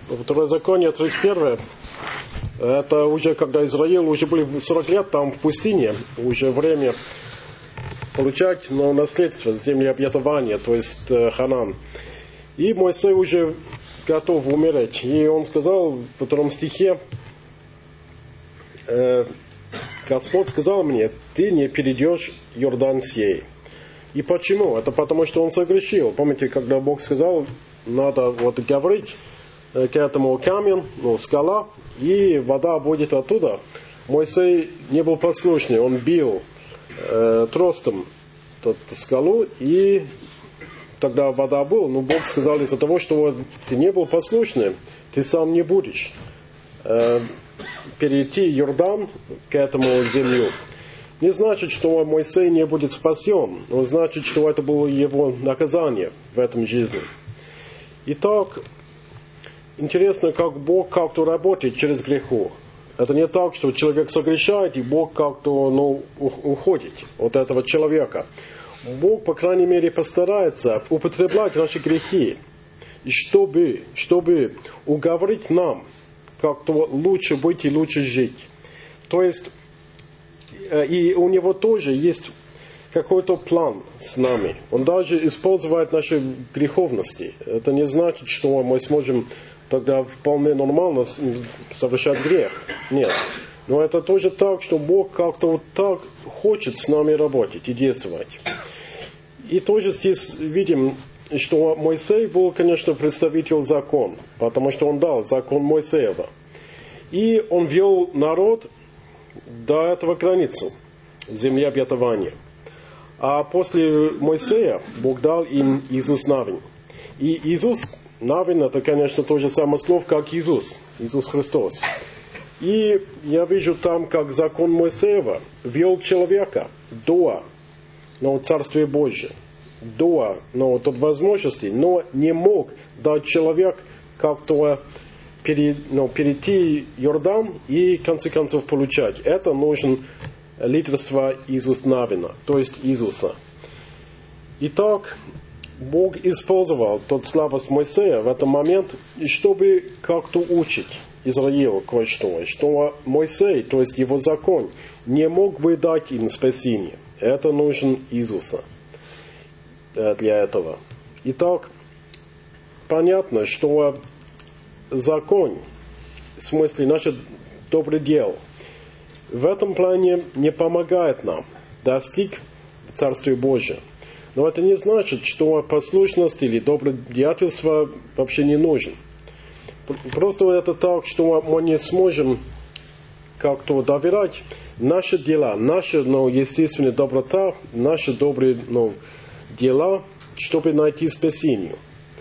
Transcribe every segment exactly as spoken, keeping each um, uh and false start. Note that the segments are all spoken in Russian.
Второзаконие тридцать первое. Это уже когда Израиль уже были сорок лет там в пустыне, уже время получать ну, наследство земли обетования, то есть э, Ханан. И Моисей уже готов умереть. И он сказал во втором стихе, э, Господь сказал мне, ты не перейдешь Иордан сей. И почему? Это потому, что он согрешил. Помните, когда Бог сказал, надо вот говорить к этому камень, ну, скала, и вода будет оттуда. Моисей не был послушный, он бил э, тростом тот скалу, и тогда вода была. Но Бог сказал, из-за того, что ты не был послушным, ты сам не будешь э, перейти Иордан к этому землю. Не значит, что Моисей не будет спасен, но значит, что это было его наказание в этом жизни. Итак, интересно, как Бог как-то работает через греху. Это не так, что человек согрешает, и Бог как-то ну, уходит от этого человека. Бог, по крайней мере, постарается употреблять наши грехи, и чтобы, чтобы уговорить нам как-то лучше быть и лучше жить. То есть, и у Него тоже есть какой-то план с нами. Он даже использует наши греховности. Это не значит, что мы сможем тогда вполне нормально совершать грех. Нет. Но это тоже так, что Бог как-то вот так хочет с нами работать и действовать. И тоже здесь видим, что Моисей был, конечно, представитель закона, потому что он дал закон Моисеева. И он вел народ до этого границу, земли обетования. А после Моисея Бог дал им Иисус Навин. И Иисус Навин, это, конечно, то же самое слово, как Иисус, Иисус Христос. И я вижу там, как закон Моисеева вел человека до ну, Царствия Божия, до ну, той возможности, но не мог дать человек как-то пере, ну, перейти Иордан и, в конце концов, получать. Это нужен лидерство Иисуса Навина, то есть Иисуса. Итак, Бог использовал тот слабость Моисея в этот момент, чтобы как-то учить Израилу кое-что. Что Моисей, то есть его закон, не мог бы дать им спасение. Это нужен Иисуса для этого. Итак, понятно, что закон, в смысле наше доброе дело, в этом плане не помогает нам достичь Царствия Божия. Но это не значит, что послушность или добродетельство вообще не нужен. Просто это так, что мы не сможем как-то доверять наши дела, наша ну, естественная доброта, наши добрые ну, дела, чтобы найти спасение.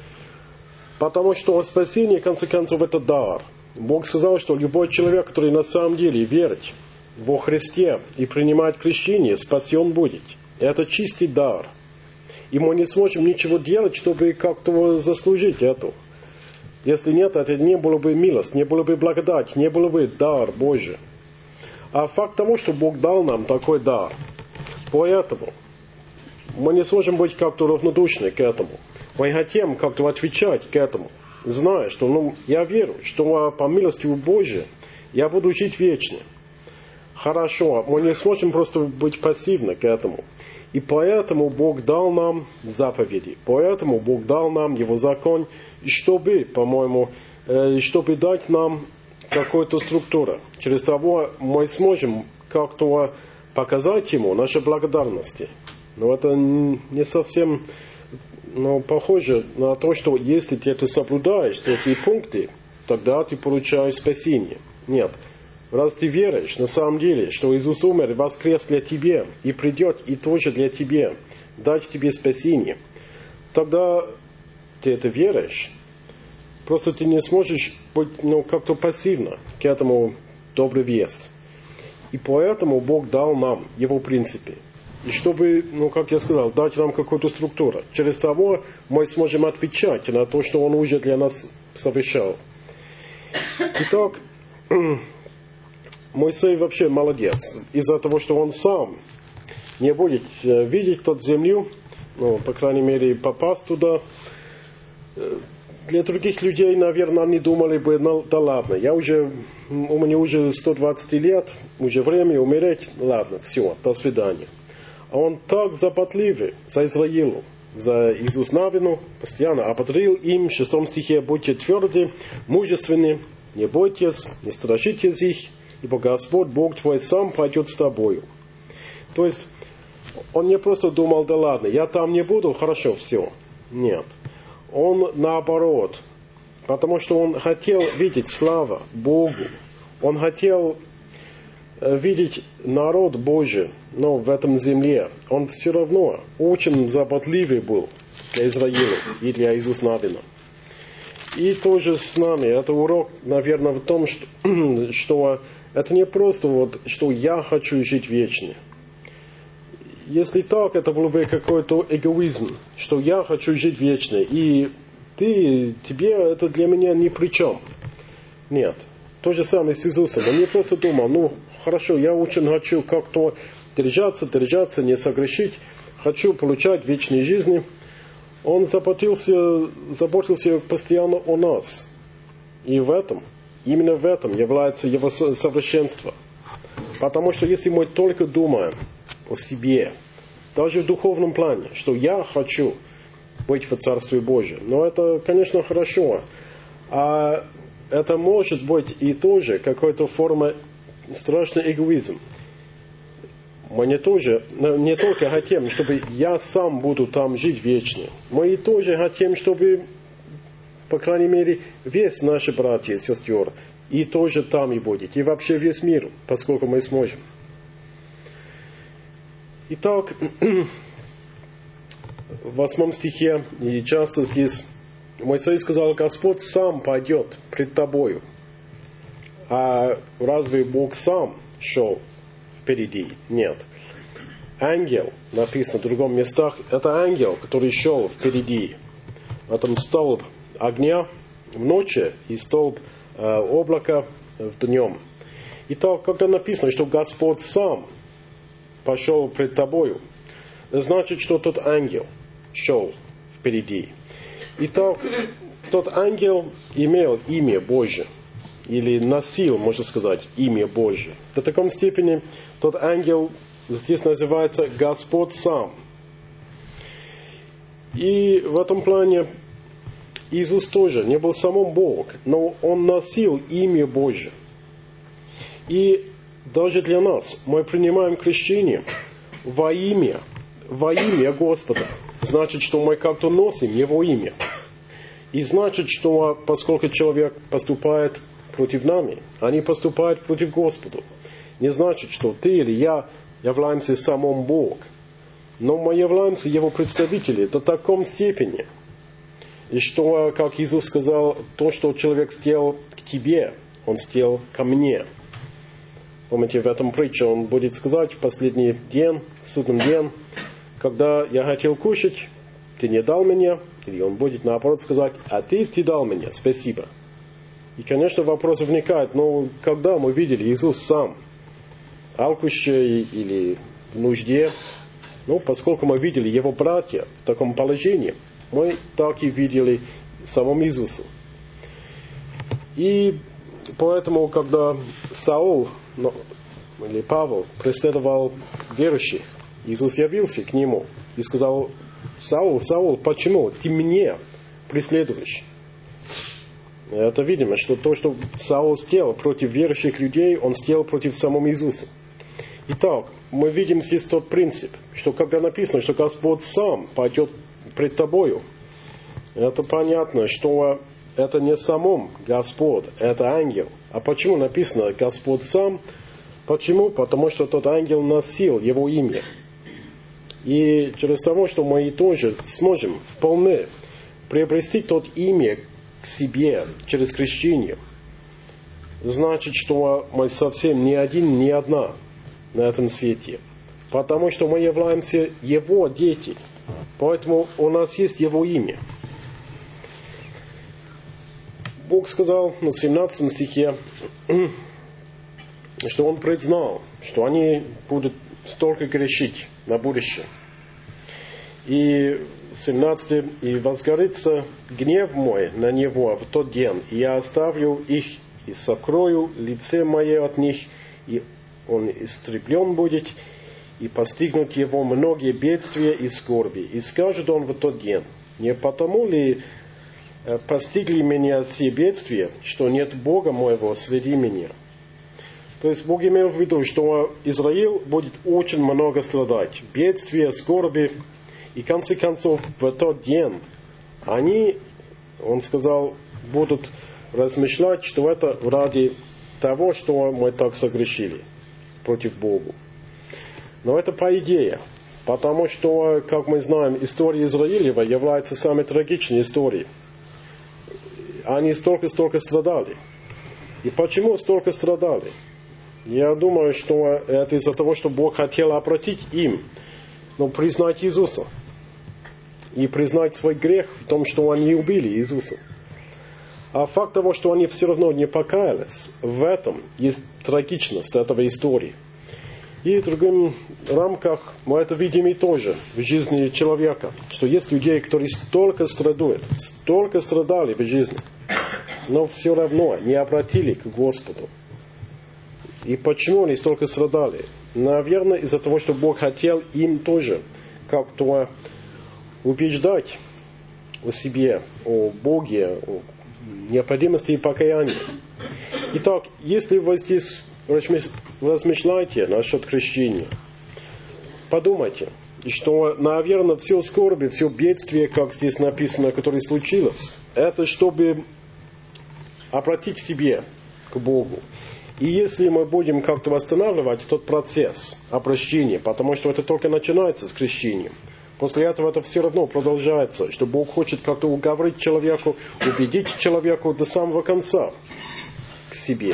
Потому что спасение, в конце концов, это дар. Бог сказал, что любой человек, который на самом деле верит во Христе и принимает крещение, спасен будет. Это чистый дар. И мы не сможем ничего делать, чтобы как-то заслужить это. Если нет, это не было бы милость, не было бы благодать, не было бы дар Божий. А факт того, что Бог дал нам такой дар, поэтому мы не сможем быть как-то равнодушны к этому. Мы хотим как-то отвечать к этому, зная, что ну, я верю, что по милости Божией я буду жить вечно. Хорошо, мы не сможем просто быть пассивны к этому. И поэтому Бог дал нам заповеди. Поэтому Бог дал нам Его закон, чтобы, по-моему, чтобы дать нам какую-то структуру. Через того мы сможем как-то показать Ему наши благодарности. Но это не совсем ну, похоже на то, что если ты это соблюдаешь, эти пункты, тогда ты получаешь спасение. Нет. Раз ты веришь, на самом деле, что Иисус умер и воскрес для тебя, и придет и тоже для тебя, дать тебе спасение, тогда ты это веришь. Просто ты не сможешь быть ну, как-то пассивно к этому добрый вест. И поэтому Бог дал нам Его принципы. И чтобы, ну, как я сказал, дать нам какую-то структуру. Через того мы сможем отвечать на то, что Он уже для нас совершал. Итак, Моисей вообще молодец. Из-за того, что он сам не будет видеть тот землю, ну, по крайней мере, попасть туда, для других людей, наверное, они думали бы, ну, да ладно, я уже, у меня уже сто двадцать лет, уже время умереть, ладно, все, до свидания. А он так запотливый за Израилу, за Иисус Навину, постоянно ободрил им, в шестом стихе: «Будьте тверды, мужественны, не бойтесь, не страшитесь их, ибо Господь, Бог твой, сам пойдет с тобою». То есть, он не просто думал, да ладно, я там не буду, хорошо, все. Нет. Он наоборот, потому что он хотел видеть славу Богу, он хотел видеть народ Божий, но в этом земле. Он все равно очень заботливый был для Израиля и для Иисуса Навина. И тоже с нами. Это урок, наверное, в том, что, что это не просто вот, что я хочу жить вечно. Если так, это был бы какой-то эгоизм, что я хочу жить вечно, и ты, тебе это для меня ни при чем. Нет. То же самое с Иисусом. Он не просто думал, ну, хорошо, я очень хочу как-то держаться, держаться, не согрешить, хочу получать вечной жизни. Он заботился, заботился постоянно о нас. И в этом, именно в этом является его совершенство. Потому что если мы только думаем о себе, даже в духовном плане, что я хочу быть в Царстве Божьем, но это, конечно, хорошо. А это может быть и тоже какой-то форма страшный эгоизм. Мы не, тоже, не только хотим, чтобы я сам буду там жить вечно. Мы и тоже хотим, чтобы, по крайней мере, весь наши братья и сестры и тоже там и будет. И вообще весь мир, поскольку мы сможем. Итак, в восьмом стихе, и часто здесь Моисей сказал: Господь сам пойдет пред тобою. А разве Бог сам шел впереди? Нет. Ангел, написано в другом местах, это ангел, который шел впереди. Это столб огня в ночи и столб э, облака в днем. Итак, когда написано, что Господь сам пошел пред тобою, значит, что тот ангел шел впереди. Итак, тот ангел имел имя Божье, или носил, можно сказать, имя Божье. До такой степени тот ангел здесь называется Господь сам. И в этом плане Иисус тоже не был самым Бог, но Он носил имя Божье. И даже для нас мы принимаем крещение во имя, во имя Господа. Значит, что мы как-то носим Его имя. И значит, что поскольку человек поступает против нами, они поступают против Господа. Не значит, что ты или я являемся самым Бог. Но мы являемся Его представители до такой степени. И что, как Иисус сказал, то, что человек сделал к тебе, Он сделал ко мне. Помните, в этом притче Он будет сказать в последний день, судный день, когда я хотел кушать, ты не дал мне, или Он будет наоборот сказать, а ты, ты дал мне, спасибо. И, конечно, вопрос возникает, но когда мы видели Иисус сам, алкущий или в нужде, ну, поскольку мы видели Его братья в таком положении, мы так и видели самого Иисуса. И поэтому, когда Саул, ну, или Павел преследовал верующих, Иисус явился к нему и сказал: Саул, Саул, почему ты мне преследуешь? Это видимо, что то, что Саул сделал против верующих людей, он сделал против самого Иисуса. Итак, мы видим здесь тот принцип, что когда написано, что Господь сам пойдет пред тобою, это понятно, что это не самом Господь, это ангел. А почему написано Господь сам? Почему? Потому что тот ангел носил Его имя. И через того, что мы тоже сможем вполне приобрести тот имя к себе через крещение, значит, что мы совсем не один, не одна на этом свете. Потому что мы являемся Его дети. Поэтому у нас есть Его имя. Бог сказал на семнадцатом стихе, что Он предзнал, что они будут столько грешить на будущее. И семнадцать. «И возгорится гнев мой на него в тот день, и я оставлю их, и сокрою лице мое от них, и он истреблен будет, и постигнут его многие бедствия и скорби. И скажет он в тот день: не потому ли постигли меня все бедствия, что нет Бога моего среди меня?» То есть Бог имел в виду, что Израиль будет очень много страдать. Бедствия, скорби. И в конце концов, в тот день они, он сказал, будут размышлять, что это ради того, что мы так согрешили против Бога. Но это по идее. Потому что, как мы знаем, история Израилева является самой трагичной историей. Они столько-столько страдали. И почему столько страдали? Я думаю, что это из-за того, что Бог хотел обратить им, но признать Иисуса. И признать свой грех в том, что они убили Иисуса. А факт того, что они все равно не покаялись, в этом есть трагичность этой истории. И в других рамках мы это видим и тоже в жизни человека, что есть люди, которые столько страдают, столько страдали в жизни, но все равно не обратили к Господу. И почему они столько страдали? Наверное, из-за того, что Бог хотел им тоже как-то убеждать о себе, о Боге, о необходимости и покаянии. Итак, если вы здесь размышляете насчет крещения, подумайте, что, наверное, все скорби, все бедствие, как здесь написано, которое случилось, это чтобы обратить к себе, к Богу. И если мы будем как-то восстанавливать тот процесс обращения, потому что это только начинается с крещением, после этого это все равно продолжается, что Бог хочет как-то уговорить человеку, убедить человеку до самого конца к себе.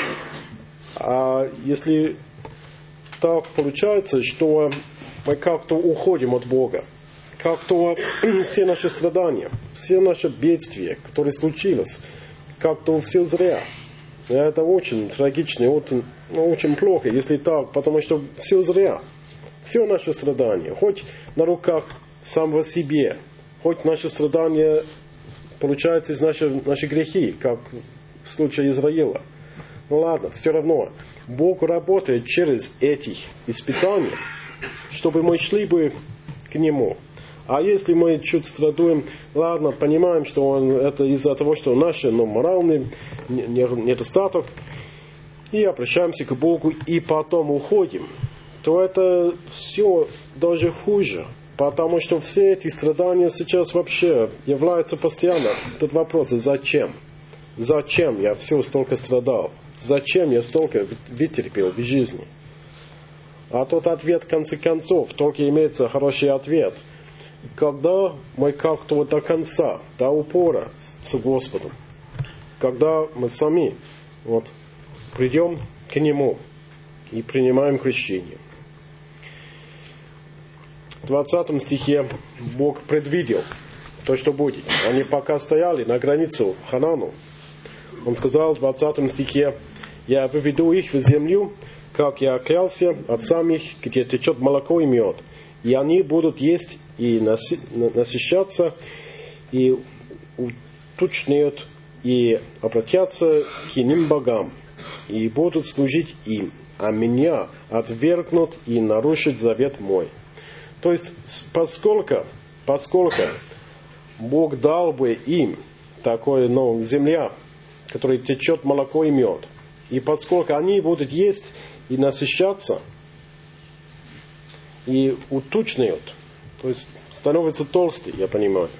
А если так получается, что мы как-то уходим от Бога, как-то все наши страдания, все наши бедствия, которые случились, как-то все зря. Это очень трагично, очень, ну, очень плохо, если так, потому что все зря. Все наши страдания, хоть на руках самого себе, хоть наши страдания получаются из наших, наших грехи, как в случае Израиля. Ну ладно, все равно. Бог работает через эти испытания, чтобы мы шли бы к Нему. А если мы чуть страдаем, ладно, понимаем, что он, это из-за того, что наш ну, моральный недостаток, и обращаемся к Богу, и потом уходим, то это все даже хуже. Потому что все эти страдания сейчас вообще являются постоянно. Этот вопрос, зачем? Зачем я все столько страдал? Зачем я столько вытерпел в жизни? А тот ответ, в конце концов, только имеется хороший ответ. Когда мы как-то вот до конца, до упора с Господом, когда мы сами вот, придем к Нему и принимаем крещение. В двадцатом стихе Бог предвидел то, что будет. Они пока стояли на границу Ханану. Он сказал в двадцатом стихе: «Я выведу их в землю, как я клялся отцам их, где течет молоко и мед. И они будут есть и насыщаться, и уточнеют, и обратятся к иным богам, и будут служить им, а меня отвергнут и нарушат завет мой». То есть, поскольку, поскольку Бог дал бы им такое, ну, земля, которая течет молоко и мед, и поскольку они будут есть и насыщаться, и уточняют, то есть становятся толстые, я понимаю,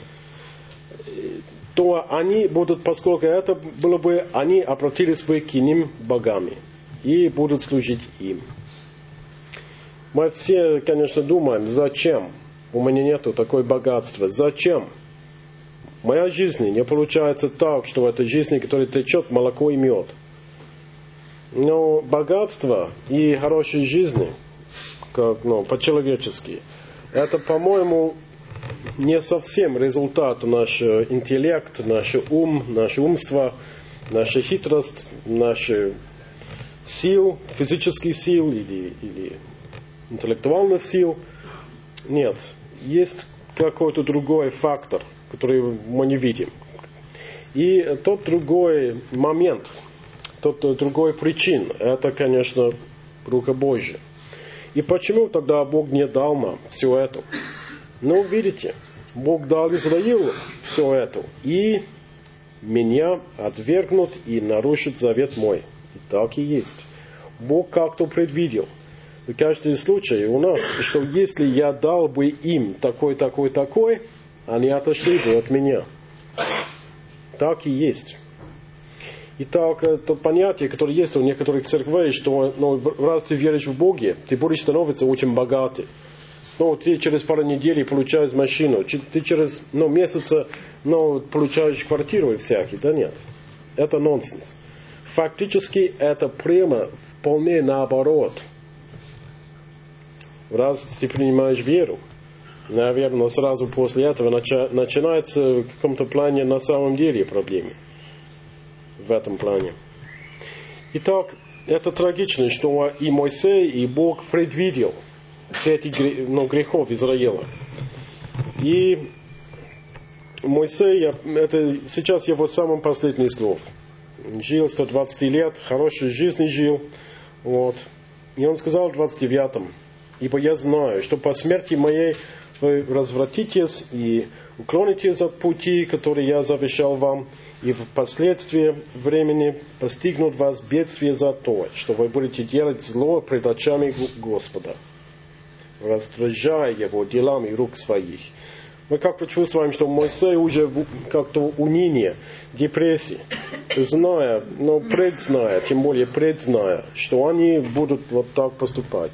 то они будут, поскольку это было бы, они обратились бы к иным богами и будут служить им. Мы все, конечно, думаем, зачем у меня нету такой богатства, зачем моя жизнь не получается так, что в этой жизни, которая течет молоко и мед. Но богатство и хорошей жизни, как, ну, по-человечески, это, по-моему, не совсем результат наш интеллект, наш ум, наше умство, наша хитрость, наши сил, физических сил или, или интеллектуальных сил. Нет. Есть какой-то другой фактор, который мы не видим. И тот другой момент, тот другой причин, это, конечно, рука Божья. И почему тогда Бог не дал нам все это? Ну, видите, Бог дал Израилу все это, и меня отвергнут и нарушит завет мой. И так и есть. Бог как-то предвидел. В каждом случае у нас, что если я дал бы им такой, такой, такой, они отошли бы от меня. Так и есть. Итак, это понятие, которое есть у некоторых церквей, что ну, раз ты веришь в Бога, ты будешь становиться очень богатым. Ну, ты через пару недель получаешь машину, ты через ну, месяца ну, получаешь квартиру и всякие. Да нет, это нонсенс. Фактически это прямо вполне наоборот. Раз ты принимаешь веру, наверное, сразу после этого начи- начинается в каком-то плане на самом деле проблемы. В этом плане. Итак, это трагично, что и Моисей, и Бог предвидел все эти ну, грехов Израиля. И Моисей, это сейчас его самый последний слов. Жил сто двадцать лет, хорошей жизнью жил. Вот. И он сказал в двадцать девятом: «Ибо я знаю, что по смерти моей вы развратитесь и уклонитесь от пути, который я завещал вам, и впоследствии времени постигнут вас бедствие за то, что вы будете делать зло пред очами Господа, раздражая его делами рук своих». Мы как-то чувствуем, что Моисей уже как-то уныние, депрессия, зная, но предзная, тем более предзная, что они будут вот так поступать.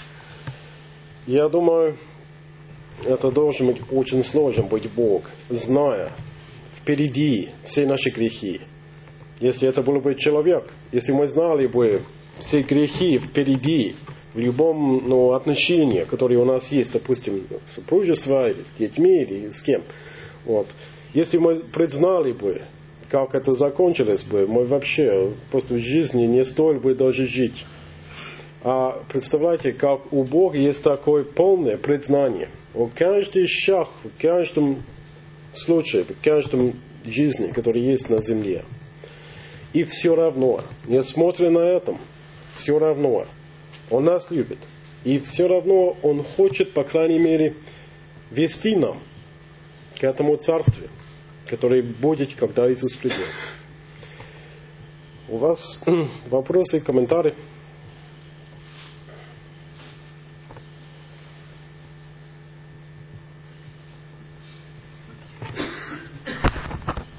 Я думаю, это должен быть очень сложно быть Бог, зная впереди все наши грехи. Если это был бы человек, если мы знали бы все грехи впереди, в любом ну, отношении, которое у нас есть, допустим, супружество, или с детьми, или с кем. Вот. Если мы предзнали бы, как это закончилось бы, мы вообще просто в жизни не стоили бы даже жить. А представляете, как у Бога есть такое полное предзнание. О каждый шаг, в каждом случае, в каждом жизни, который есть на земле. И все равно, несмотря на это, все равно, Он нас любит. И все равно Он хочет, по крайней мере, вести нам к этому царству, которое будет, когда Иисус придет. У вас вопросы, комментарии?